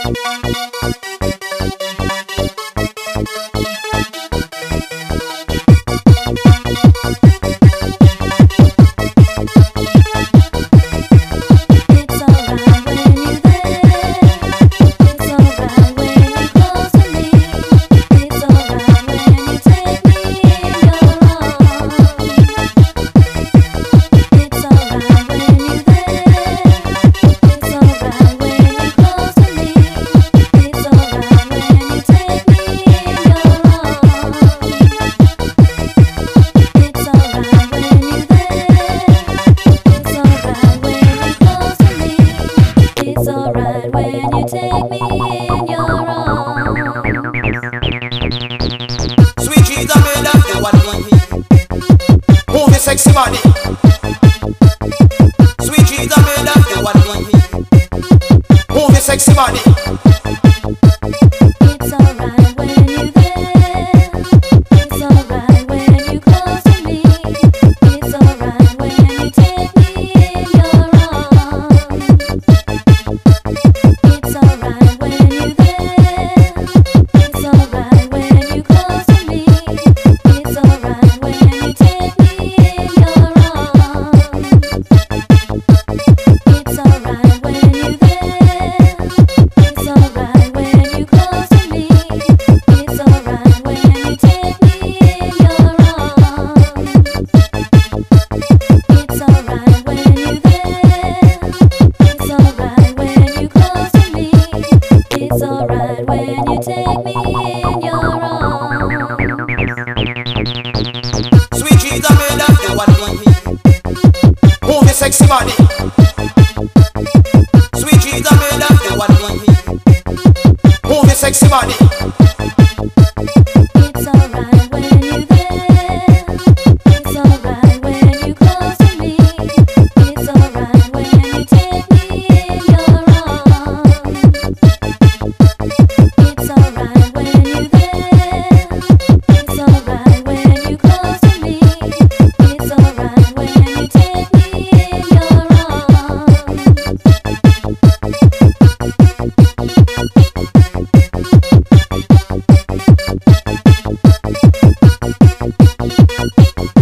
Sexy body, sweet Jesus, me love you one me. Move your sexy body. It's alright when you're there. It's alright when you close to me. It's alright when you take me in your arms. It's alright when you're there. It's alright when you close to me. It's alright when you take me in your arms. It's alright when you're there. It's alright when you close to me. It's alright when you take me in your arms. It's alright when you're there. It's alright when you close to me. It's alright when you take me in your arms. Sweet Jesus, me love you one me. Move your sexy body. Sweet Jesus, me love you one me. Move your sexy body. It's alright when you're there. It's alright when you close to me. It's alright when you take me in your arms. It's alright when you're there. It's alright when you close to me. It's alright when you take me in your arms.